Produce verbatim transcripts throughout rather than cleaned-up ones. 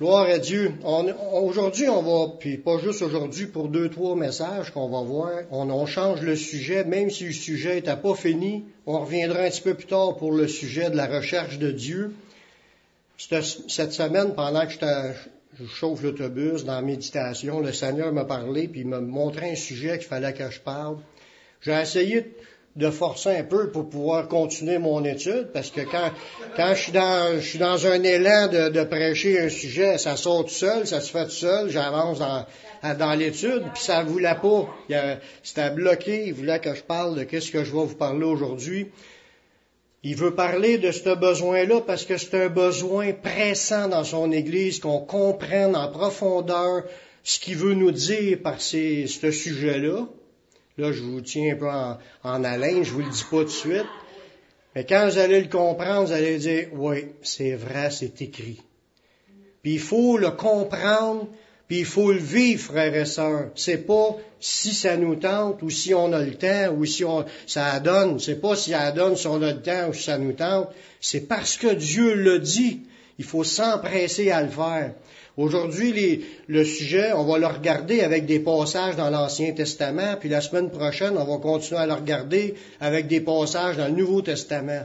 Gloire à Dieu. On, on, aujourd'hui, on va, puis pas juste aujourd'hui, pour deux, trois messages qu'on va voir, on, on change le sujet, même si le sujet n'était pas fini, on reviendra un petit peu plus tard pour le sujet de la recherche de Dieu. Cette, cette semaine, pendant que je, je chauffe l'autobus dans la méditation, le Seigneur m'a parlé, puis il m'a montré un sujet qu'il fallait que je parle. J'ai essayé de de forcer un peu pour pouvoir continuer mon étude, parce que quand quand je suis dans je suis dans un élan de, de prêcher un sujet, ça sort tout seul, ça se fait tout seul, j'avance dans dans l'étude, puis ça voulait pas, il y a, c'était bloqué, il voulait que je parle de qu'est-ce que je vais vous parler aujourd'hui. Il veut parler de ce besoin-là parce que c'est un besoin pressant dans son Église, qu'on comprenne en profondeur ce qu'il veut nous dire par ces, ce sujet-là. Là, je vous tiens un peu en, en haleine, je vous le dis pas tout de suite. Mais quand vous allez le comprendre, vous allez dire, oui, c'est vrai, c'est écrit. Puis il faut le comprendre, puis il faut le vivre, frères et sœurs. C'est pas si ça nous tente, ou si on a le temps, ou si on, ça donne. C'est pas si ça donne, si on a le temps, ou si ça nous tente. C'est parce que Dieu le dit. Il faut s'empresser à le faire. Aujourd'hui, les, le sujet, on va le regarder avec des passages dans l'Ancien Testament, puis la semaine prochaine, on va continuer à le regarder avec des passages dans le Nouveau Testament.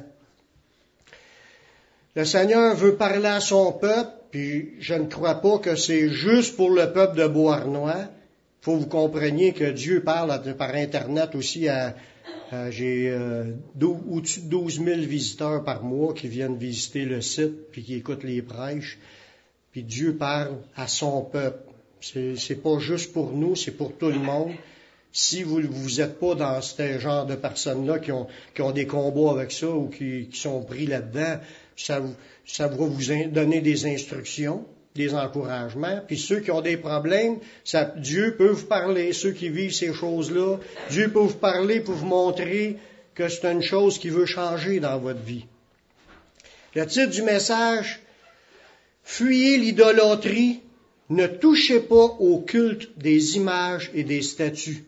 Le Seigneur veut parler à son peuple, puis je ne crois pas que c'est juste pour le peuple de Beauharnois. Il faut que vous compreniez que Dieu parle par Internet aussi à... à j'ai euh, au-dessus de douze mille visiteurs par mois qui viennent visiter le site, puis qui écoutent les prêches. Puis Dieu parle à son peuple. C'est, c'est pas juste pour nous, c'est pour tout le monde. Si vous vous êtes pas dans ce genre de personnes-là qui ont, qui ont des combats avec ça ou qui, qui sont pris là-dedans, ça, ça va vous in, donner des instructions, des encouragements. Puis ceux qui ont des problèmes, ça, Dieu peut vous parler. Ceux qui vivent ces choses-là, Dieu peut vous parler pour vous montrer que c'est une chose qui veut changer dans votre vie. Le titre du message: fuyez l'idolâtrie, ne touchez pas au culte des images et des statues.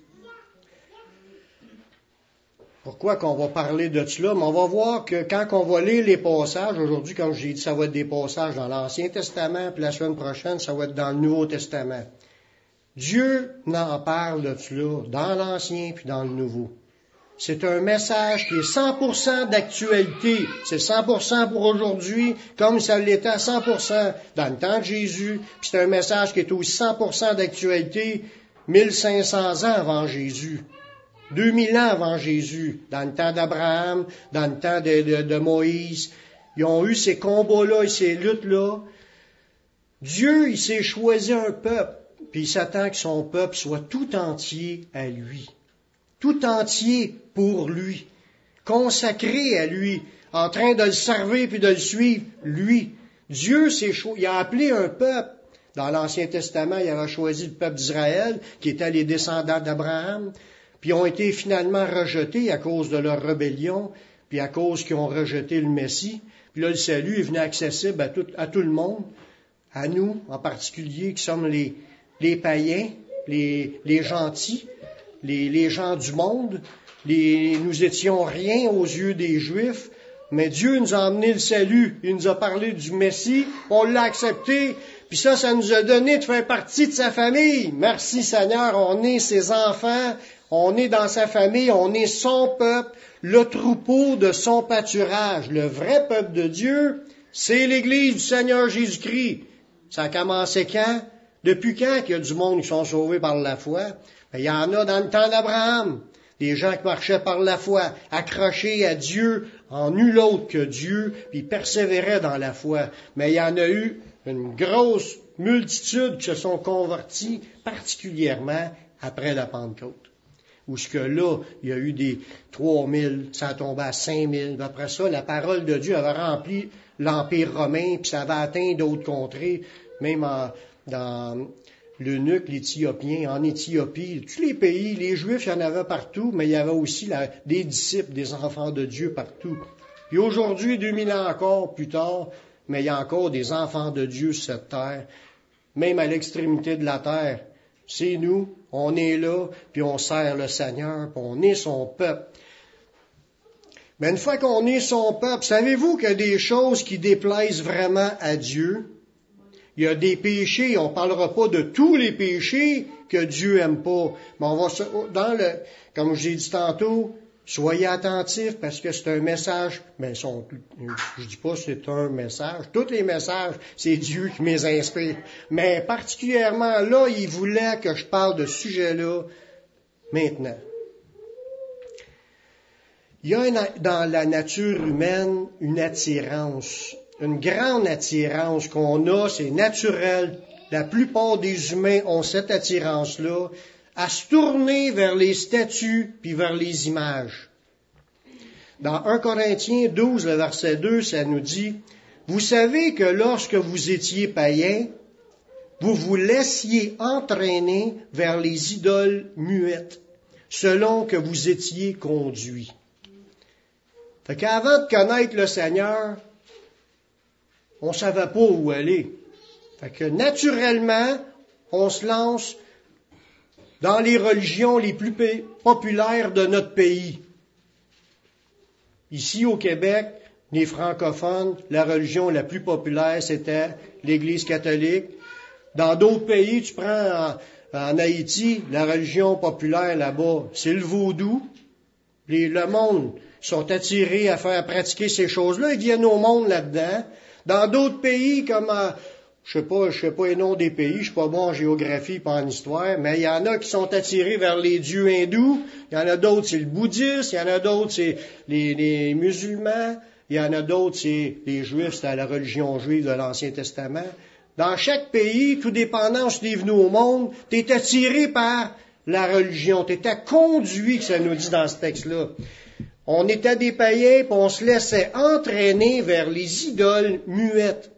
Pourquoi qu'on va parler de cela? Mais on va voir que quand on va lire les passages, aujourd'hui, comme j'ai dit, ça va être des passages dans l'Ancien Testament, puis la semaine prochaine, ça va être dans le Nouveau Testament. Dieu n'en parle de cela dans l'Ancien puis dans le Nouveau. C'est un message qui est cent pour cent d'actualité. C'est cent pour cent pour aujourd'hui, comme ça l'était à cent pour cent dans le temps de Jésus. Puis c'est un message qui est aussi cent pour cent d'actualité mille cinq cents ans avant Jésus. deux mille ans avant Jésus, dans le temps d'Abraham, dans le temps de, de, de Moïse. Ils ont eu ces combats-là et ces luttes-là. Dieu, il s'est choisi un peuple, puis il s'attend que son peuple soit tout entier à lui. Tout entier pour lui, consacré à lui, en train de le servir puis de le suivre, lui. Dieu s'est cho- il a appelé un peuple. Dans l'Ancien Testament, il avait choisi le peuple d'Israël, qui étaient les descendants d'Abraham, puis ont été finalement rejetés à cause de leur rébellion, puis à cause qu'ils ont rejeté le Messie. Puis là, le salut est venu accessible à tout, à tout le monde, à nous en particulier, qui sommes les, les païens, les, les gentils, Les, les gens du monde, les, nous étions rien aux yeux des Juifs, mais Dieu nous a amené le salut, il nous a parlé du Messie, on l'a accepté, puis ça, ça nous a donné de faire partie de sa famille. Merci Seigneur, on est ses enfants, on est dans sa famille, on est son peuple, le troupeau de son pâturage. Le vrai peuple de Dieu, c'est l'Église du Seigneur Jésus-Christ. Ça a commencé quand? Depuis quand qu'il y a du monde qui sont sauvés par la foi? Il y en a dans le temps d'Abraham, des gens qui marchaient par la foi, accrochés à Dieu, en nul autre que Dieu, puis persévéraient dans la foi. Mais il y en a eu une grosse multitude qui se sont convertis, particulièrement après la Pentecôte. Où ce que là, il y a eu des trois mille, ça a tombé à cinq mille. Après ça, la parole de Dieu avait rempli l'Empire romain, puis ça avait atteint d'autres contrées, même en, dans... l'eunuque, l'Éthiopien, en Éthiopie, tous les pays, les Juifs, il y en avait partout, mais il y avait aussi la, des disciples, des enfants de Dieu partout. Puis aujourd'hui, deux mille ans encore plus tard, mais il y a encore des enfants de Dieu sur cette terre, même à l'extrémité de la terre. C'est nous, on est là, puis on sert le Seigneur, puis on est son peuple. Mais une fois qu'on est son peuple, savez-vous qu'il y a des choses qui déplaisent vraiment à Dieu? Il y a des péchés, on ne parlera pas de tous les péchés que Dieu aime pas. Mais on va, dans le, comme je l'ai dit tantôt, soyez attentifs parce que c'est un message. Mais son, je dis pas que c'est un message. Tous les messages, c'est Dieu qui me les inspire. Mais particulièrement là, il voulait que je parle de ce sujet-là maintenant. Il y a une, dans la nature humaine une attirance. Une grande attirance qu'on a, c'est naturel. La plupart des humains ont cette attirance-là à se tourner vers les statues puis vers les images. Dans un Corinthiens douze, le verset deux, ça nous dit, « Vous savez que lorsque vous étiez païens, vous vous laissiez entraîner vers les idoles muettes, selon que vous étiez conduits. » Fait qu'avant de connaître le Seigneur, on ne savait pas où aller. Fait que naturellement, on se lance dans les religions les plus populaires de notre pays. Ici au Québec, les francophones, la religion la plus populaire, c'était l'Église catholique. Dans d'autres pays, tu prends en, en Haïti, la religion populaire là-bas, c'est le vaudou. Les, le monde sont attirés à faire pratiquer ces choses-là. Ils viennent au monde là-dedans. Dans d'autres pays, comme, euh, je sais pas, je sais pas les noms des pays, je suis pas bon en géographie pas en histoire, mais il y en a qui sont attirés vers les dieux hindous, il y en a d'autres c'est le bouddhisme, il y en a d'autres c'est les, les musulmans, il y en a d'autres c'est les juifs, c'est la religion juive de l'Ancien Testament. Dans chaque pays, tout dépendant où tu es venu au monde, tu es attiré par la religion, tu étais conduit, que ça nous dit dans ce texte-là. On était des païens, puis on se laissait entraîner vers les idoles muettes.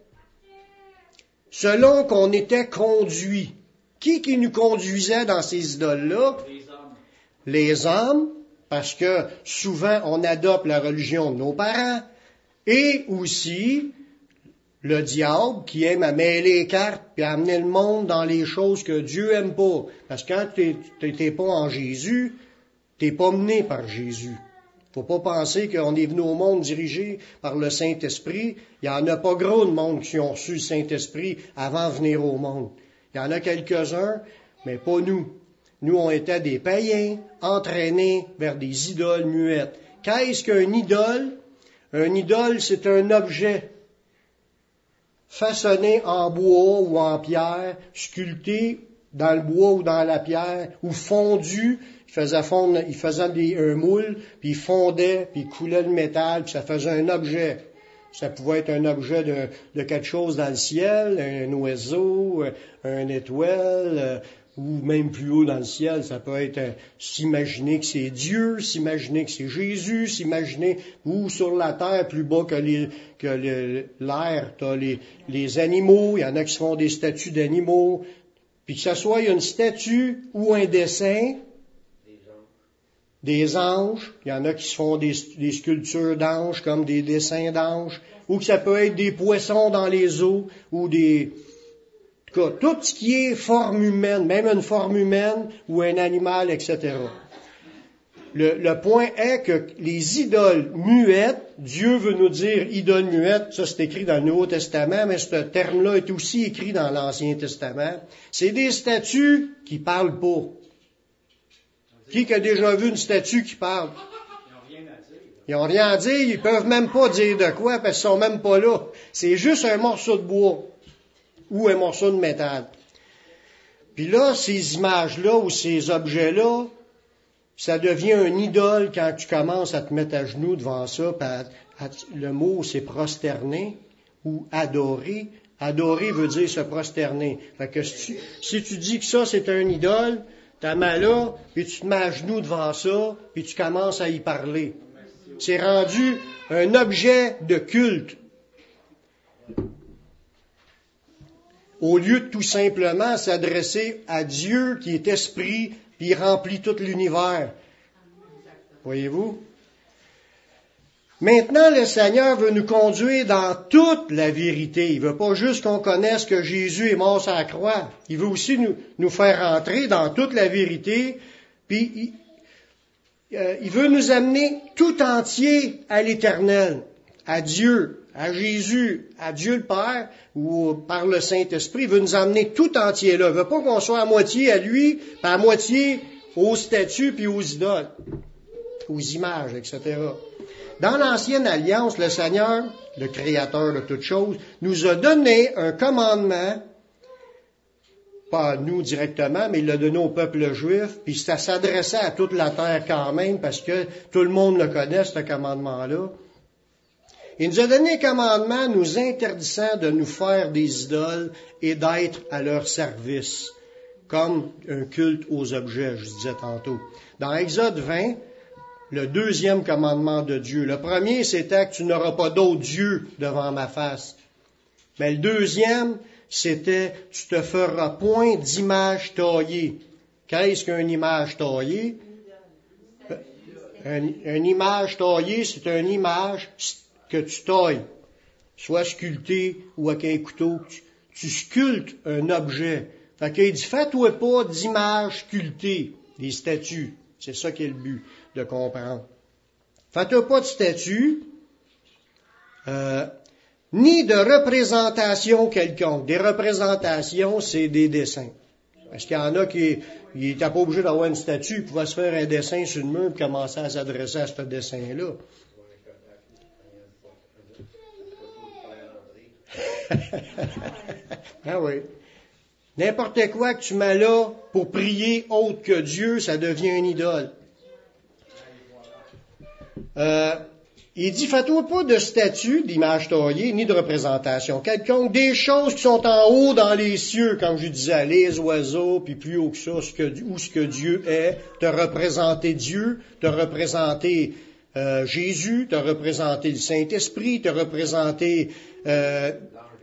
Selon qu'on était conduit. Qui qui nous conduisait dans ces idoles-là? Les hommes. Les hommes, parce que souvent on adopte la religion de nos parents. Et aussi le diable qui aime à mêler les cartes puis à amener le monde dans les choses que Dieu aime pas. Parce que quand tu n'es pas en Jésus, tu n'es pas mené par Jésus. Faut pas penser qu'on est venu au monde dirigé par le Saint-Esprit. Il y en a pas gros de monde qui ont reçu le Saint-Esprit avant de venir au monde. Il y en a quelques-uns, mais pas nous. Nous, on était des païens entraînés vers des idoles muettes. Qu'est-ce qu'un idole? Un idole, c'est un objet façonné en bois ou en pierre, sculpté dans le bois ou dans la pierre, ou fondu. Il faisait fondre, il faisait des, un moule, puis il fondait, puis il coulait le métal, puis ça faisait un objet. Ça pouvait être un objet de, de quelque chose dans le ciel, un oiseau, un étoile, ou même plus haut dans le ciel. Ça peut être euh, s'imaginer que c'est Dieu, s'imaginer que c'est Jésus, s'imaginer, ou sur la terre, plus bas que, les, que le, l'air, tu as les, les animaux, il y en a qui se font des statues d'animaux, puis que ce soit une statue ou un dessin, des anges, il y en a qui se font des, des sculptures d'anges comme des dessins d'anges, ou que ça peut être des poissons dans les eaux, ou des... En tout cas, tout ce qui est forme humaine, même une forme humaine ou un animal, et cetera. Le, le point est que les idoles muettes, Dieu veut nous dire idoles muettes, ça c'est écrit dans le Nouveau Testament, mais ce terme-là est aussi écrit dans l'Ancien Testament. C'est des statues qui parlent pas. Qui a déjà vu une statue qui parle? Ils n'ont rien à dire. Ils ne peuvent même pas dire de quoi parce qu'ils sont même pas là. C'est juste un morceau de bois ou un morceau de métal. Puis là, ces images-là ou ces objets-là, ça devient un idole quand tu commences à te mettre à genoux devant ça. À, à, le mot, c'est prosterner ou adorer. Adorer veut dire se prosterner. Fait que si tu, si tu dis que ça, c'est un idole, ta main là, puis tu te mets à genoux devant ça, puis tu commences à y parler. C'est rendu un objet de culte. Au lieu de tout simplement s'adresser à Dieu qui est esprit, puis il remplit tout l'univers. Voyez-vous? Maintenant, le Seigneur veut nous conduire dans toute la vérité. Il veut pas juste qu'on connaisse que Jésus est mort sur la croix. Il veut aussi nous, nous faire entrer dans toute la vérité. Puis, il, euh, il veut nous amener tout entier à l'Éternel, à Dieu. à Jésus, à Dieu le Père, ou par le Saint-Esprit, il veut nous emmener tout entier là. Il veut pas qu'on soit à moitié à lui, puis à moitié aux statues puis aux idoles, aux images, et cetera. Dans l'Ancienne Alliance, le Seigneur, le Créateur de toutes choses, nous a donné un commandement, pas à nous directement, mais il l'a donné au peuple juif, puis ça s'adressait à toute la terre quand même, parce que tout le monde le connaît, ce commandement-là. Il nous a donné un commandement nous interdisant de nous faire des idoles et d'être à leur service, comme un culte aux objets, je disais tantôt. Dans Exode vingt, le deuxième commandement de Dieu. Le premier, c'était que tu n'auras pas d'autre Dieu devant ma face. Mais le deuxième, c'était tu te feras point d'image taillée. Qu'est-ce qu'une image taillée? Une, une image taillée, c'est une image que tu tailles, soit sculptée ou avec un couteau. Tu, tu sculptes un objet. Fait qu'il dit, fais-toi pas d'image sculptée, des statues. C'est ça qui est le but de comprendre. Fais-toi pas de statues, euh, ni de représentation quelconque. Des représentations, c'est des dessins. Parce qu'il y en a qui n'étaient pas obligés d'avoir une statue, ils pouvaient se faire un dessin sur le mur et commencer à s'adresser à ce dessin-là. Ah oui. N'importe quoi que tu mets là pour prier autre que Dieu, ça devient une idole. Euh, il dit, fais-toi pas de statue, d'image taillée, ni de représentation quelconque, des choses qui sont en haut dans les cieux, comme je disais, les oiseaux, puis plus haut que ça, ce que, où ce que Dieu est, te représenter Dieu, te représenter euh, Jésus, te représenter le Saint-Esprit, te représenter euh,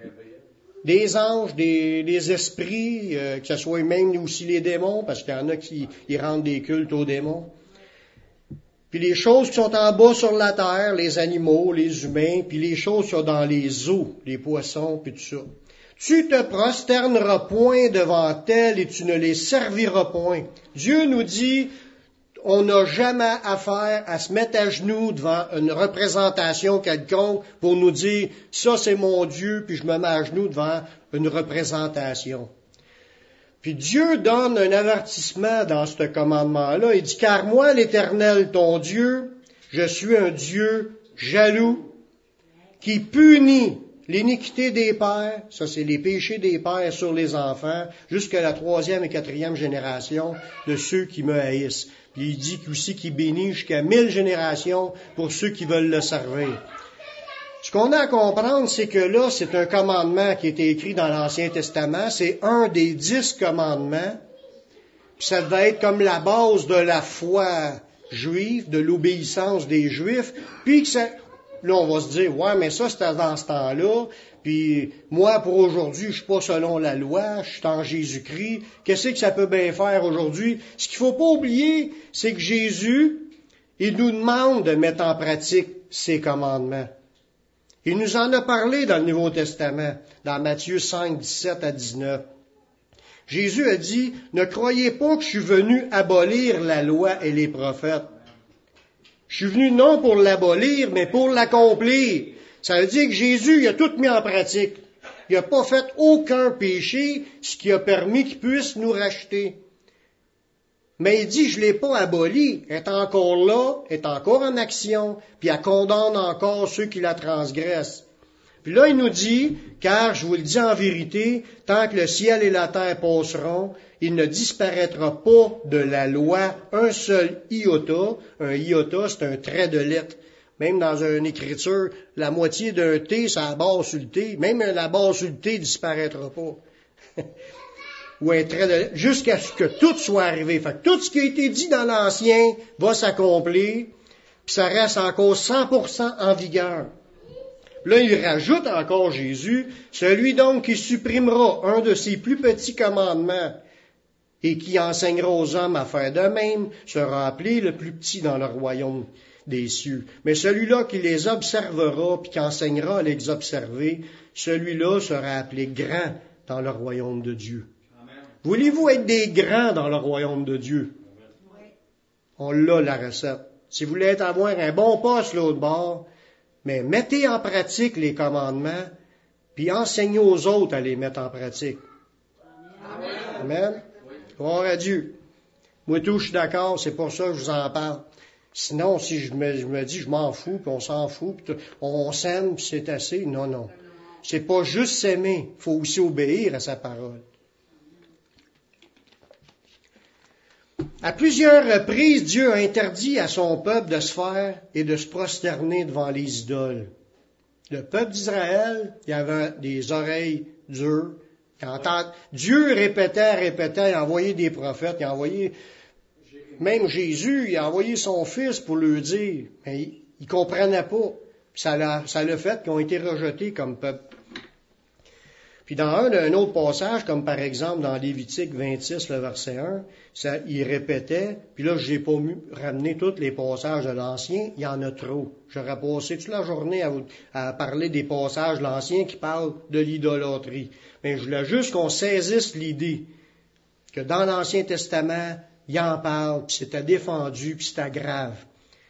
des anges, des, des esprits, euh, que ce soit même aussi les démons, parce qu'il y en a qui ils rendent des cultes aux démons. Puis les choses qui sont en bas sur la terre, les animaux, les humains, puis les choses qui sont dans les eaux, les poissons, puis tout ça. Tu te prosterneras point devant elles et tu ne les serviras point. Dieu nous dit, on n'a jamais affaire à se mettre à genoux devant une représentation quelconque pour nous dire, ça c'est mon Dieu, puis je me mets à genoux devant une représentation. Puis Dieu donne un avertissement dans ce commandement-là. Il dit, car moi, l'Éternel, ton Dieu, je suis un Dieu jaloux, qui punit l'iniquité des pères, ça c'est les péchés des pères sur les enfants, jusqu'à la troisième et quatrième génération de ceux qui me haïssent. Puis il dit aussi qu'il bénit jusqu'à mille générations pour ceux qui veulent le servir. Ce qu'on a à comprendre, c'est que là, c'est un commandement qui a été écrit dans l'Ancien Testament. C'est un des dix commandements. Puis ça devait être comme la base de la foi juive, de l'obéissance des Juifs. Puis que ça, là, on va se dire, ouais, mais ça, c'était dans ce temps-là. Puis moi, pour aujourd'hui, je suis pas selon la loi, je suis en Jésus-Christ. Qu'est-ce que ça peut bien faire aujourd'hui? Ce qu'il faut pas oublier, c'est que Jésus, il nous demande de mettre en pratique ses commandements. Il nous en a parlé dans le Nouveau Testament, dans Matthieu cinq, dix-sept à dix-neuf. Jésus a dit, ne croyez pas que je suis venu abolir la loi et les prophètes. Je suis venu non pour l'abolir, mais pour l'accomplir. Ça veut dire que Jésus, il a tout mis en pratique. Il n'a pas fait aucun péché, ce qui a permis qu'il puisse nous racheter. Mais il dit, je ne l'ai pas aboli, elle est encore là, elle est encore en action, puis elle condamne encore ceux qui la transgressent. Puis là, il nous dit, car je vous le dis en vérité, tant que le ciel et la terre passeront, il ne disparaîtra pas de la loi un seul iota. Un iota, c'est un trait de lettre. Même dans une écriture, la moitié d'un T, ça barre sur le T. Même la barre sur le T ne disparaîtra pas. Ou un trait de lettre, jusqu'à ce que tout soit arrivé. Fait que tout ce qui a été dit dans l'Ancien va s'accomplir, puis ça reste encore cent pour cent en vigueur. Là, il rajoute encore Jésus, celui donc qui supprimera un de ses plus petits commandements et qui enseignera aux hommes à faire de même, sera appelé le plus petit dans le royaume des cieux. Mais celui-là qui les observera, puis qui enseignera à les observer, celui-là sera appelé grand dans le royaume de Dieu. Amen. Voulez-vous être des grands dans le royaume de Dieu? Oui. On l'a, la recette. Si vous voulez avoir un bon poste l'autre bord, Mais mettez en pratique les commandements, puis enseignez aux autres à les mettre en pratique. Amen. Amen. Gloire à Dieu. Moi tout, je suis d'accord, c'est pour ça que je vous en parle. Sinon, si je me, je me dis, je m'en fous, puis on s'en fout, puis on s'aime, puis c'est assez, non, non. C'est pas juste s'aimer, il faut aussi obéir à sa parole. À plusieurs reprises, Dieu a interdit à son peuple de se faire et de se prosterner devant les idoles. Le peuple d'Israël, il avait des oreilles dures. Dieu répétait, répétait, il a envoyé des prophètes, il a envoyé... Même Jésus, il a envoyé son Fils pour le dire, mais ils ne comprenaient pas. Puis ça l'a, ça l'a fait qu'ils ont été rejetés comme peuple. Puis dans un, un autre passage, comme par exemple dans Lévitique vingt-six, le verset un, ça, il répétait, puis là, je n'ai pas mu, ramené tous les passages de l'Ancien, il y en a trop. J'aurais passé toute la journée à, vous, à parler des passages de l'Ancien qui parlent de l'idolâtrie. Mais je voulais juste qu'on saisisse l'idée que dans l'Ancien Testament, il en parle, puis c'était défendu, puis c'était grave.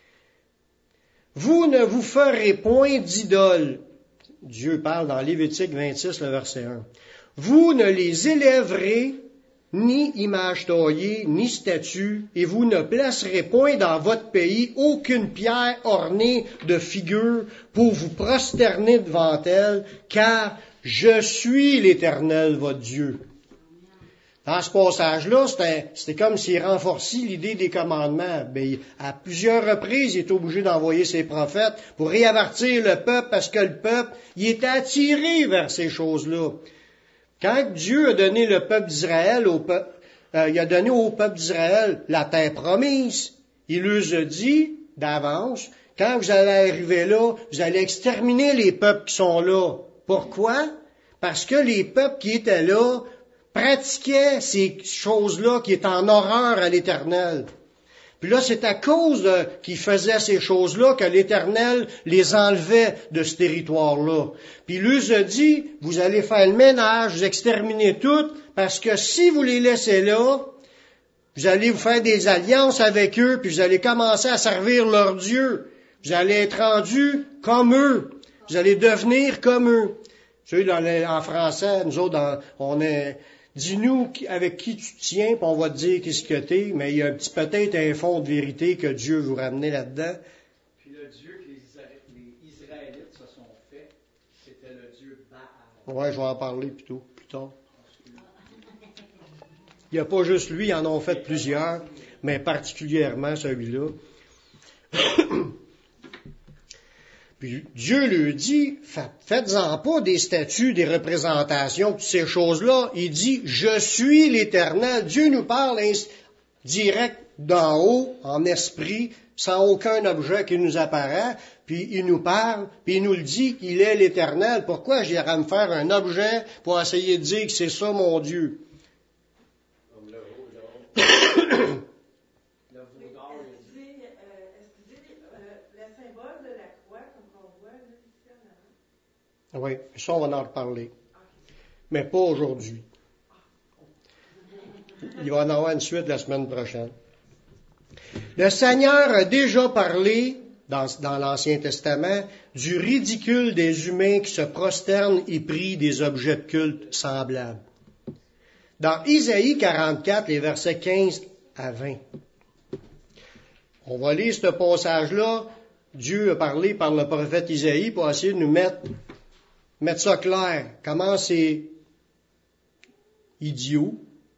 Vous ne vous ferez point d'idole. Dieu parle dans Lévitique vingt-six, le verset un. Vous ne les élèverez, ni image taillée, ni statue, et vous ne placerez point dans votre pays aucune pierre ornée de figures pour vous prosterner devant elle, car je suis l'Éternel, votre Dieu. Dans ce passage-là, c'était, c'était comme s'il renforçait l'idée des commandements. Ben, à plusieurs reprises, il est obligé d'envoyer ses prophètes pour réavertir le peuple parce que le peuple, il était attiré vers ces choses-là. Quand Dieu a donné le peuple d'Israël au peuple, euh, il a donné au peuple d'Israël la terre promise, il leur a dit d'avance, quand vous allez arriver là, vous allez exterminer les peuples qui sont là. Pourquoi? Parce que les peuples qui étaient là pratiquaient ces choses-là qui étaient en horreur à l'Éternel. Puis là, c'est à cause de, qu'ils faisaient ces choses-là que l'Éternel les enlevait de ce territoire-là. Puis il leur a dit, vous allez faire le ménage, vous exterminez tout, parce que si vous les laissez là, vous allez vous faire des alliances avec eux, puis vous allez commencer à servir leur Dieu. Vous allez être rendus comme eux. Vous allez devenir comme eux. Tu sais, dans les, en français, nous autres, dans, on est... Dis-nous avec qui tu tiens, puis on va te dire qu'est-ce que t'es, mais il y a un petit peut-être un fond de vérité que Dieu veut ramener là-dedans. Puis le Dieu que les Israélites se sont fait, c'était le Dieu Baal. Oui, je vais en parler plus tôt, plus tard. Il n'y a pas juste lui, ils en ont fait plusieurs, mais particulièrement celui-là. Puis Dieu lui dit, faites-en pas des statues, des représentations, toutes ces choses-là. Il dit, je suis l'Éternel. Dieu nous parle direct d'en haut, en esprit, sans aucun objet qui nous apparaît. Puis il nous parle, puis il nous le dit qu'il est l'Éternel. Pourquoi j'irais me faire un objet pour essayer de dire que c'est ça mon Dieu? Comme le veau Oui, ça, on va en reparler. Mais pas aujourd'hui. Il va en avoir une suite la semaine prochaine. Le Seigneur a déjà parlé, dans, dans l'Ancien Testament, du ridicule des humains qui se prosternent et prient des objets de culte semblables. Dans Isaïe quarante-quatre, les versets quinze à vingt. On va lire ce passage-là. Dieu a parlé par le prophète Isaïe pour essayer de nous mettre Mettre ça clair, comment c'est idiot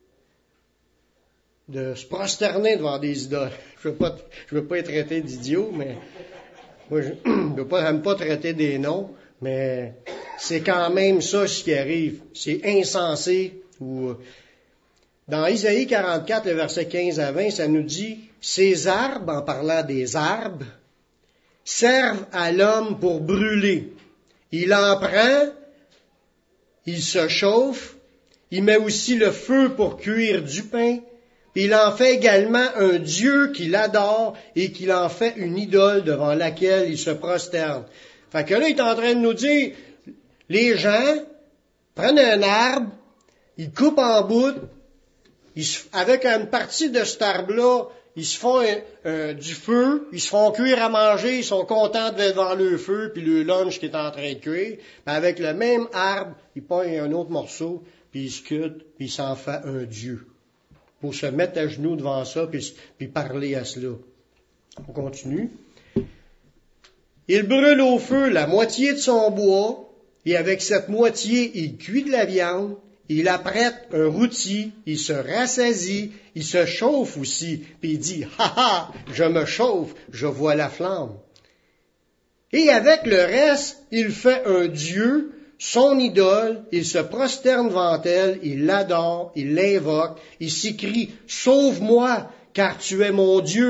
de se prosterner devant des idoles. Je veux pas, je veux pas être traité d'idiot, mais moi, je ne veux pas, j'aime pas traiter des noms, mais c'est quand même ça ce qui arrive. C'est insensé. Ou dans Isaïe quarante-quatre, le verset quinze à vingt, ça nous dit, ces arbres, en parlant des arbres, servent à l'homme pour brûler. Il en prend, il se chauffe, il met aussi le feu pour cuire du pain, puis il en fait également un Dieu qu'il adore et qu'il en fait une idole devant laquelle il se prosterne. Fait que là, il est en train de nous dire, les gens prennent un arbre, ils coupent en bout, ils, avec une partie de cet arbre-là, ils se font euh, euh, du feu, ils se font cuire à manger, ils sont contents d'être devant le feu, puis le lunch qui est en train de cuire. Puis avec le même arbre, ils pognent un autre morceau, puis ils se cutent, puis ils s'en font un dieu. Pour se mettre à genoux devant ça, puis, puis parler à cela. On continue. Il brûle au feu la moitié de son bois, et avec cette moitié, il cuit de la viande, il apprête un rôti, il se rassasie, il se chauffe aussi, puis il dit, « Ha ha, je me chauffe, je vois la flamme. » Et avec le reste, il fait un dieu, son idole, il se prosterne devant elle, il l'adore, il l'invoque, il s'écrie, « Sauve-moi, car tu es mon Dieu. »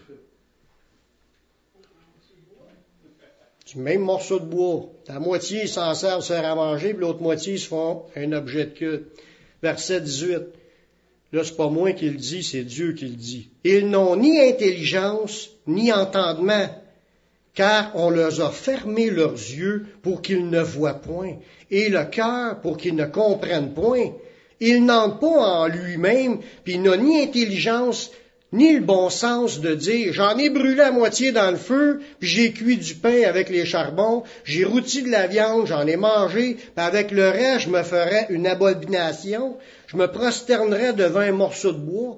Du même morceau de bois. La moitié, ils s'en servent, se faire à manger, puis l'autre moitié, ils se font un objet de culte. Verset dix-huit. Là, c'est pas moi qui le dit, c'est Dieu qui le dit. Ils n'ont ni intelligence, ni entendement, car on leur a fermé leurs yeux pour qu'ils ne voient point, et le cœur pour qu'ils ne comprennent point. Il n'entre pas en lui-même, puis il n'a ni intelligence, ni le bon sens de dire, j'en ai brûlé la moitié dans le feu, puis j'ai cuit du pain avec les charbons, j'ai rôti de la viande, j'en ai mangé, puis avec le reste, je me ferais une abomination, je me prosternerais devant un morceau de bois.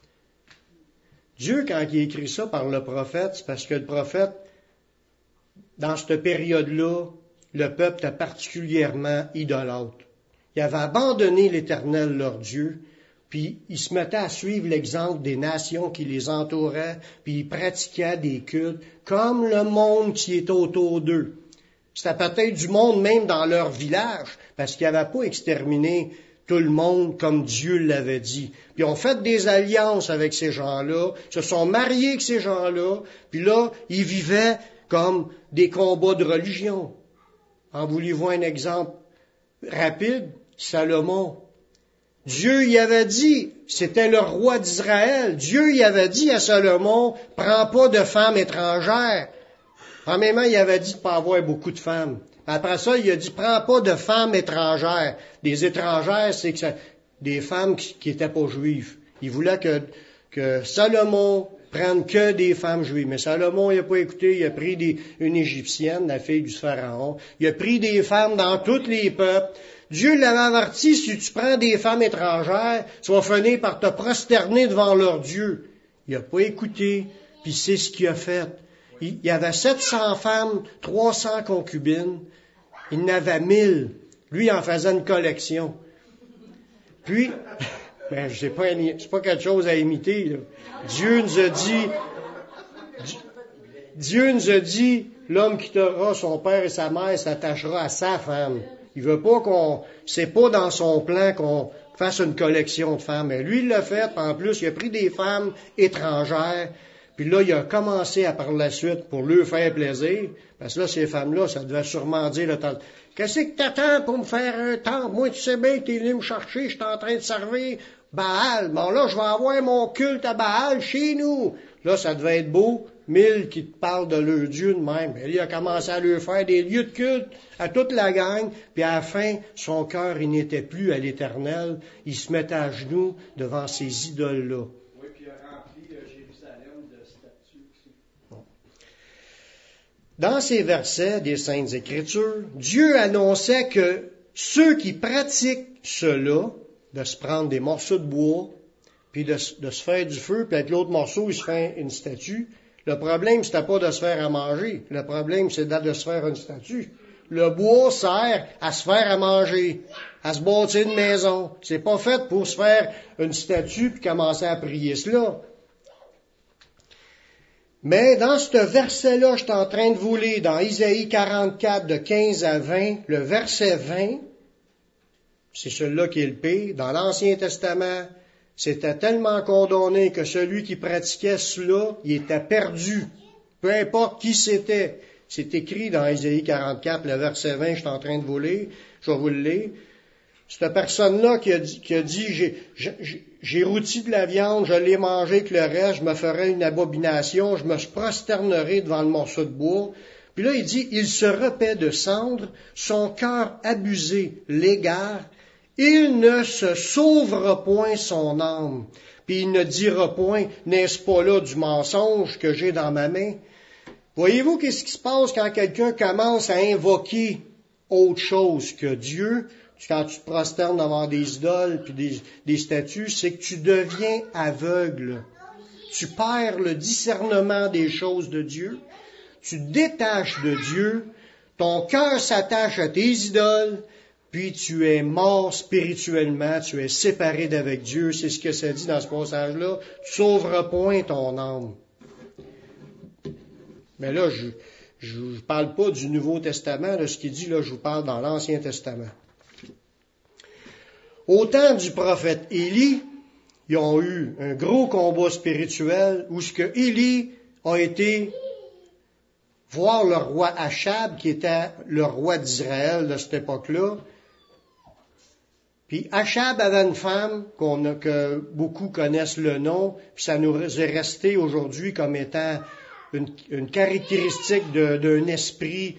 Dieu, quand il écrit ça par le prophète, c'est parce que le prophète, dans cette période-là, le peuple était particulièrement idolâtre. Il avait abandonné l'Éternel, leur Dieu, puis ils se mettaient à suivre l'exemple des nations qui les entouraient, puis ils pratiquaient des cultes, comme le monde qui est autour d'eux. C'était peut-être du monde même dans leur village, parce qu'ils n'avaient pas exterminé tout le monde comme Dieu l'avait dit. Puis ils ont fait des alliances avec ces gens-là, se sont mariés avec ces gens-là, puis là, ils vivaient comme des combats de religion. En voulez-vous un exemple rapide? Salomon. Dieu y avait dit, c'était le roi d'Israël, Dieu y avait dit à Salomon, prends pas de femmes étrangères. Premièrement, il avait dit de pas avoir beaucoup de femmes. Après ça, il a dit, prends pas de femmes étrangères. Des étrangères, c'est que ça, des femmes qui, qui étaient pas juives. Il voulait que, que Salomon prenne que des femmes juives. Mais Salomon, il n'a pas écouté, il a pris des, une Égyptienne, la fille du Pharaon. Il a pris des femmes dans tous les peuples. Dieu l'avait averti, si tu prends des femmes étrangères, tu vas finir par te prosterner devant leur Dieu. Il n'a pas écouté, puis c'est ce qu'il a fait. Il y avait sept cents femmes, trois cents concubines. Il en avait mille. Lui, il en faisait une collection. Puis, ben, c'est pas, c'est pas quelque chose à imiter, là. Dieu nous a dit, Dieu nous a dit, l'homme quittera son père et sa mère s'attachera à sa femme. Il veut pas qu'on, c'est pas dans son plan qu'on fasse une collection de femmes. Mais lui, il l'a fait, en plus, il a pris des femmes étrangères, puis là, il a commencé à par la suite pour leur faire plaisir, parce que là, ces femmes-là, ça devait sûrement dire, le temps, qu'est-ce que t'attends pour me faire un temple? Moi, tu sais bien que t'es venu me chercher, je suis en train de servir Baal. Bon, là, je vais avoir mon culte à Baal chez nous. Là, ça devait être beau. Mille qui te parlent de leur Dieu de même. Et il a commencé à leur faire des lieux de culte à toute la gang. Puis à la fin, son cœur, il n'était plus à l'Éternel. Il se mettait à genoux devant ces idoles-là. Oui, puis il a rempli Jérusalem de statues aussi. Bon. Dans ces versets des Saintes Écritures, Dieu annonçait que ceux qui pratiquent cela, de se prendre des morceaux de bois, puis de, de se faire du feu, puis avec l'autre morceau, il se fait une statue. Le problème, c'était pas de se faire à manger. Le problème, c'est de se faire une statue. Le bois sert à se faire à manger, à se bâtir une maison. C'est pas fait pour se faire une statue puis commencer à prier cela. Mais dans ce verset-là, je suis en train de vous lire dans Isaïe quarante-quatre, de quinze à vingt, le verset vingt, c'est celui-là qui est le pire. Dans l'Ancien Testament, c'était tellement condamné que celui qui pratiquait cela, il était perdu. Peu importe qui c'était. C'est écrit dans Isaïe quarante-quatre, le verset vingt, je suis en train de vous lire. Je vais vous le lire. Cette personne-là qui a dit, qui a dit j'ai, j'ai, j'ai rôti de la viande, je l'ai mangé avec le reste, je me ferai une abomination, je me prosternerai devant le morceau de bois. Puis là, il dit, il se repaît de cendre, son cœur abusé l'égare, il ne se sauvera point son âme. Puis il ne dira point, n'est-ce pas là du mensonge que j'ai dans ma main? Voyez-vous qu'est-ce qui se passe quand quelqu'un commence à invoquer autre chose que Dieu, quand tu te prosternes devant des idoles puis des, des statues, c'est que tu deviens aveugle. Tu perds le discernement des choses de Dieu. Tu te détaches de Dieu. Ton cœur s'attache à tes idoles. Puis tu es mort spirituellement. Tu es séparé d'avec Dieu. C'est ce que ça dit dans ce passage-là. Tu sauveras point ton âme. Mais là, je ne parle pas du Nouveau Testament. Là, ce qu'il dit, là, je vous parle dans l'Ancien Testament. Au temps du prophète Élie, ils ont eu un gros combat spirituel où ce que Élie a été voir le roi Achab, qui était le roi d'Israël de cette époque-là. Puis Achab avait une femme qu'on a, que beaucoup connaissent le nom, puis ça nous est resté aujourd'hui comme étant une, une caractéristique de, d'un esprit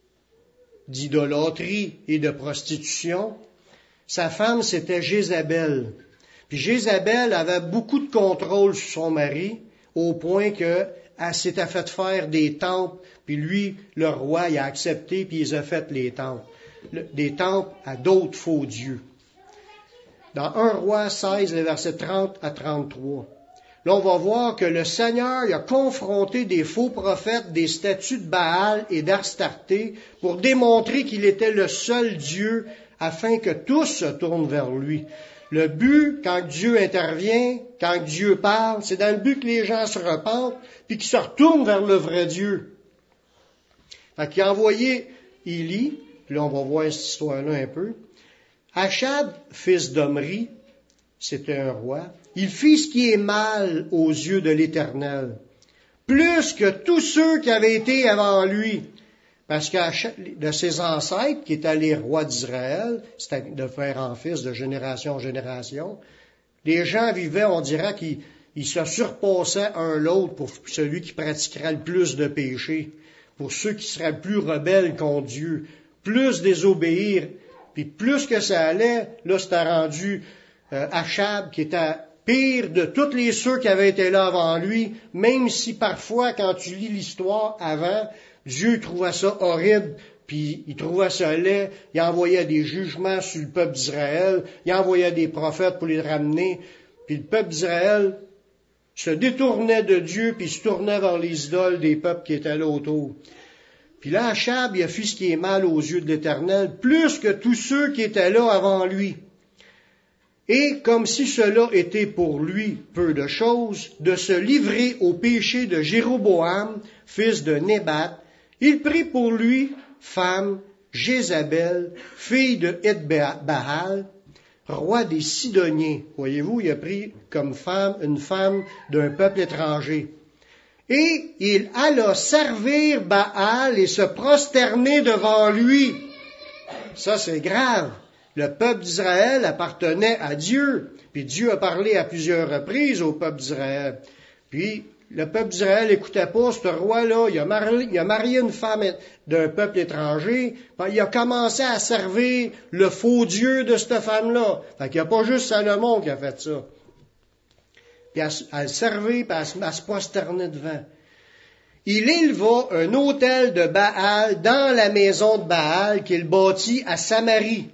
d'idolâtrie et de prostitution. Sa femme, c'était Jézabel. Puis Jézabel avait beaucoup de contrôle sur son mari, au point qu'elle s'était fait faire des temples, puis lui, le roi, il a accepté, puis il a fait les temples. Le, des temples à d'autres faux dieux. Dans un roi seize, les versets trente à trente-trois. Là, on va voir que le Seigneur il a confronté des faux prophètes, des statues de Baal et d'Astarté, pour démontrer qu'il était le seul Dieu, afin que tous se tournent vers lui. Le but, quand Dieu intervient, quand Dieu parle, c'est dans le but que les gens se repentent, puis qu'ils se retournent vers le vrai Dieu. Fait qu'il a envoyé Élie, puis là on va voir cette histoire-là un peu. Achab, fils d'Omri, c'était un roi, il fit ce qui est mal aux yeux de l'Éternel, plus que tous ceux qui avaient été avant lui. Parce que de ses ancêtres, qui étaient les rois d'Israël, c'était de père en fils, de génération en génération, les gens vivaient, on dirait qu'ils ils se surpassaient un l'autre pour celui qui pratiquerait le plus de péchés, pour ceux qui seraient le plus rebelles contre Dieu, plus désobéir. Puis plus que ça allait, là c'était rendu euh, Achab, qui était pire de tous les ceux qui avaient été là avant lui, même si parfois, quand tu lis l'histoire avant, Dieu trouvait ça horrible, puis il trouvait ça laid, il envoyait des jugements sur le peuple d'Israël, il envoyait des prophètes pour les ramener, puis le peuple d'Israël se détournait de Dieu, puis se tournait vers les idoles des peuples qui étaient là autour. Puis là, Achab, il a fait ce qui est mal aux yeux de l'Éternel, plus que tous ceux qui étaient là avant lui. Et comme si cela était pour lui peu de choses, de se livrer au péché de Jéroboam, fils de Nébat, il prit pour lui femme Jézabel, fille de Eth-Baal, roi des Sidoniens. Voyez-vous, il a pris comme femme une femme d'un peuple étranger. Et il alla servir Baal et se prosterner devant lui. Ça, c'est grave. Le peuple d'Israël appartenait à Dieu. Puis Dieu a parlé à plusieurs reprises au peuple d'Israël. Puis le peuple d'Israël n'écoutait pas ce roi-là. Il a, marié, il a marié une femme d'un peuple étranger. Puis il a commencé à servir le faux Dieu de cette femme-là. Fait qu'il n'y a pas juste Salomon qui a fait ça. Puis à, à le servir, puis à, à se prosterner devant. Il éleva un autel de Baal dans la maison de Baal qu'il bâtit à Samarie.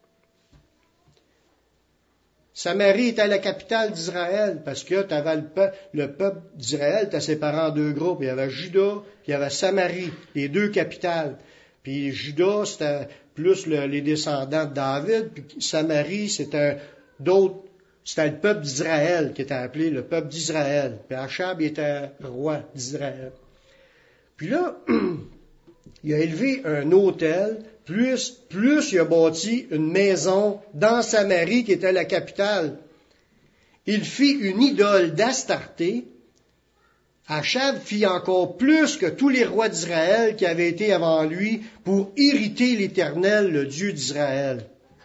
Samarie était la capitale d'Israël, parce que tu avais le peuple, le peuple d'Israël, tu as séparé en deux groupes. Il y avait Juda, puis il y avait Samarie, les deux capitales. Puis Juda, c'était plus le, les descendants de David, puis Samarie, c'était d'autres, c'était le peuple d'Israël qui était appelé le peuple d'Israël. Puis Achab, il était roi d'Israël. Puis là, il a élevé un autel, plus, plus il a bâti une maison dans Samarie, qui était la capitale. Il fit une idole d'Astarté. Achab fit encore plus que tous les rois d'Israël qui avaient été avant lui pour irriter l'Éternel, le Dieu d'Israël.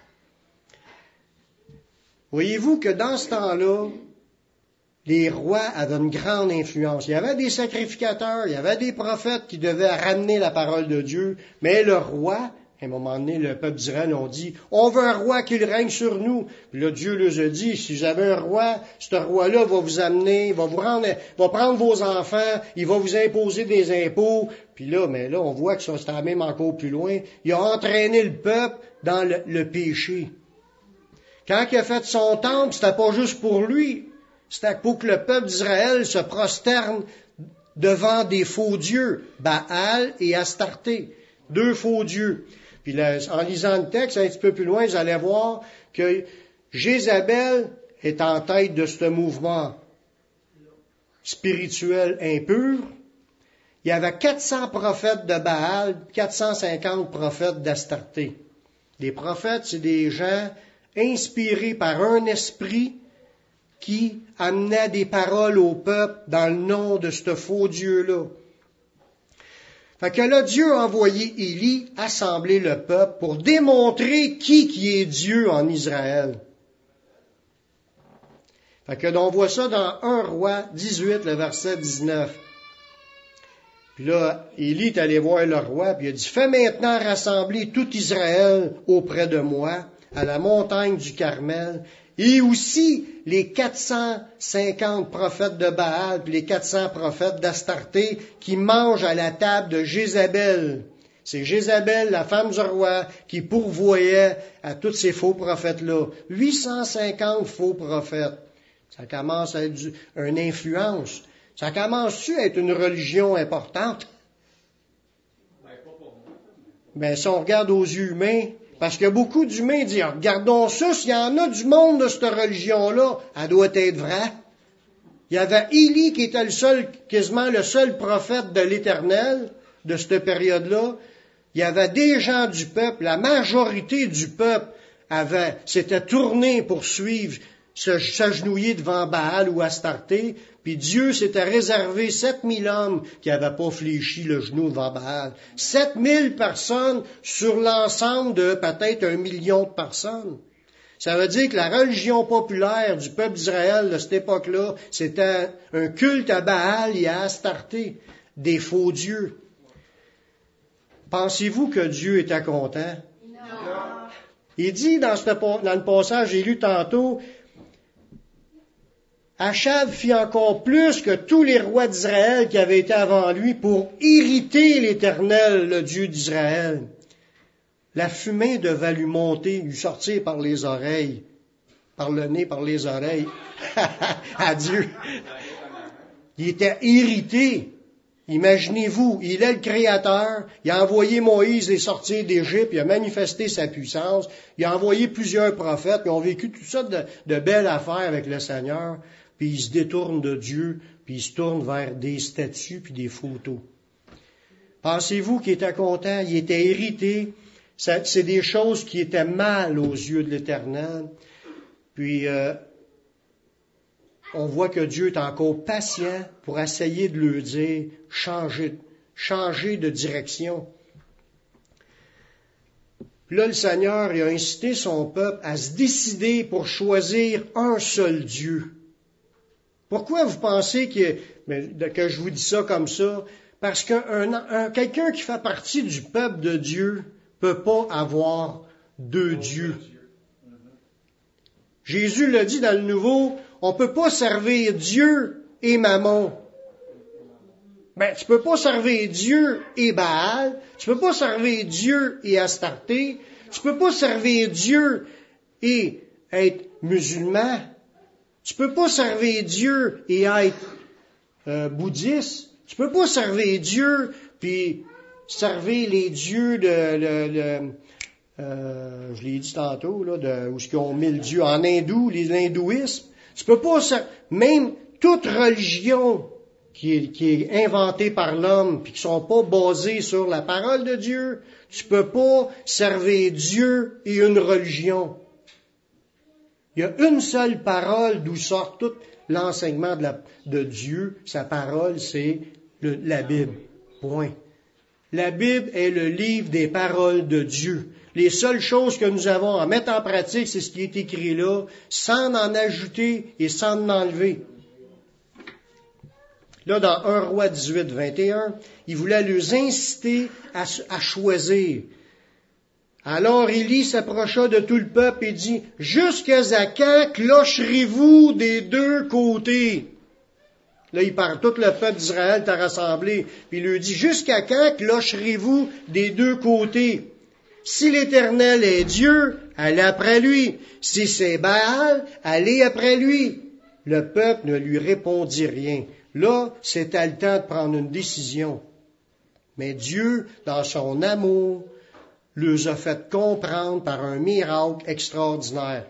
Voyez-vous que dans ce temps-là, les rois avaient une grande influence. Il y avait des sacrificateurs, il y avait des prophètes qui devaient ramener la parole de Dieu, mais le roi À un moment donné, le peuple d'Israël ont dit, on veut un roi qui règne sur nous. Puis là, Dieu leur a dit, si vous avez un roi, ce roi-là va vous amener, va vous rendre, va prendre vos enfants, il va vous imposer des impôts. Puis là, mais là, on voit que ça, c'est même encore plus loin. Il a entraîné le peuple dans le, le péché. Quand il a fait son temple, c'était pas juste pour lui. C'était pour que le peuple d'Israël se prosterne devant des faux dieux, Baal et Astarté. Deux faux dieux. Puis là, en lisant le texte un petit peu plus loin, vous allez voir que Jézabel est en tête de ce mouvement spirituel impur. Il y avait quatre cents prophètes de Baal, quatre cent cinquante prophètes d'Astarté. Les prophètes, c'est des gens inspirés par un esprit qui amenait des paroles au peuple dans le nom de ce faux Dieu-là. Fait que là, Dieu a envoyé Élie assembler le peuple pour démontrer qui qui est Dieu en Israël. Fait que on voit ça dans un Roi dix-huit, le verset dix-neuf. Puis là, Élie est allé voir le roi, puis il a dit, fais maintenant rassembler tout Israël auprès de moi, à la montagne du Carmel, et aussi les quatre cent cinquante prophètes de Baal, puis les quatre cents prophètes d'Astarté qui mangent à la table de Jézabel. C'est Jézabel, la femme du roi, qui pourvoyait à tous ces faux prophètes-là. huit cent cinquante faux prophètes. Ça commence à être une influence. Ça commence-tu à être une religion importante? Ben, si on regarde aux yeux humains, parce que beaucoup d'humains disent, regardons ça, s'il y en a du monde de cette religion-là, elle doit être vraie. Il y avait Élie qui était le seul, quasiment le seul prophète de l'Éternel de cette période-là. Il y avait des gens du peuple, la majorité du peuple avait, s'était tourné pour suivre, s'agenouiller devant Baal ou Astarté, puis Dieu s'était réservé sept mille hommes qui n'avaient pas fléchi le genou devant Baal. sept mille personnes sur l'ensemble de peut-être un million de personnes. Ça veut dire que la religion populaire du peuple d'Israël de cette époque-là, c'était un culte à Baal et à Astarté, des faux dieux. Pensez-vous que Dieu était content? Non. Il dit dans, ce, dans le passage que j'ai lu tantôt, Achab fit encore plus que tous les rois d'Israël qui avaient été avant lui pour irriter l'Éternel, le Dieu d'Israël. La fumée devait lui monter, lui sortir par les oreilles, par le nez, par les oreilles, à Dieu. Il était irrité. Imaginez-vous, il est le Créateur, il a envoyé Moïse les sortir d'Égypte, il a manifesté sa puissance, il a envoyé plusieurs prophètes, qui ont vécu toutes sortes de, de belles affaires avec le Seigneur, puis il se détourne de Dieu, puis il se tourne vers des statues puis des photos. Pensez-vous qu'il était content, il était irrité, ça, c'est des choses qui étaient mal aux yeux de l'Éternel, puis euh, on voit que Dieu est encore patient pour essayer de lui dire, changer, changer de direction. Là, le Seigneur il a incité son peuple à se décider pour choisir un seul Dieu. Pourquoi vous pensez que, que je vous dis ça comme ça? Parce qu'un un, quelqu'un qui fait partie du peuple de Dieu peut pas avoir deux dieux. Jésus l'a dit dans le Nouveau, on peut pas servir Dieu et Mammon. Ben, tu peux pas servir Dieu et Baal, tu peux pas servir Dieu et Astarté, tu peux pas servir Dieu et être musulman, tu peux pas servir Dieu et être euh, bouddhiste, tu peux pas servir Dieu puis servir les dieux de, le, le, euh, je l'ai dit tantôt, là, de, où ils ont mis le dieu en hindou, les hindouismes. Tu peux pas, même toute religion qui est, qui est inventée par l'homme puis qui sont pas basées sur la parole de Dieu, tu peux pas servir Dieu et une religion. Il y a une seule parole d'où sort tout l'enseignement de, la, de Dieu. Sa parole, c'est le, la Bible. Point. La Bible est le livre des paroles de Dieu. Les seules choses que nous avons à mettre en pratique, c'est ce qui est écrit là, sans en ajouter et sans en enlever. Là, dans un Roi dix-huit, vingt et un, il voulait les inciter à, à choisir. Alors Élie s'approcha de tout le peuple et dit, « Jusqu'à quand clocherez-vous des deux côtés? » Là, il parle, tout le peuple d'Israël t'a rassemblé, puis il lui dit, « Jusqu'à quand clocherez-vous des deux côtés? Si l'Éternel est Dieu, allez après lui. Si c'est Baal, allez après lui. » Le peuple ne lui répondit rien. Là, c'était le temps de prendre une décision. Mais Dieu, dans son amour, leur a fait comprendre par un miracle extraordinaire.